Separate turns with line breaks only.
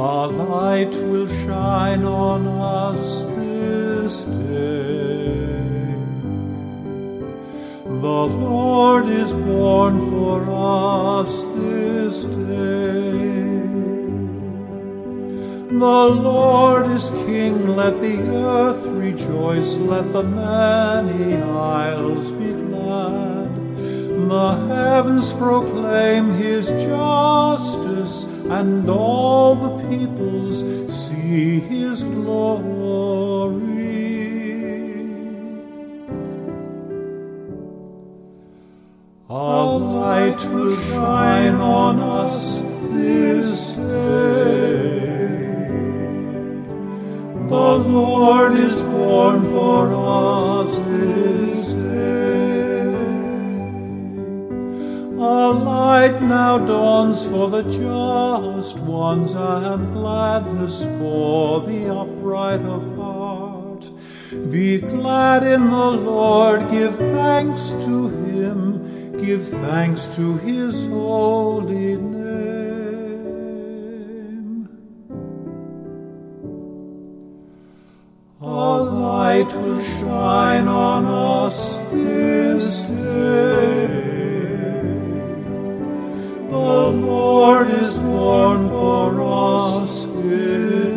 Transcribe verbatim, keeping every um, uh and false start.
A light will shine on us this day. The Lord is born for us this day. The Lord is King, let the earth rejoice, let the many isles be glad. The heavens proclaim his justice, and all the peoples see his glory. A light will shine on us this day. The Lord is born for us this day. A light now dawns for the just ones, and gladness for the upright of heart. Be glad in the Lord, give thanks to him, give thanks to his holy name. A light will shine on us this day. The Lord is born for us.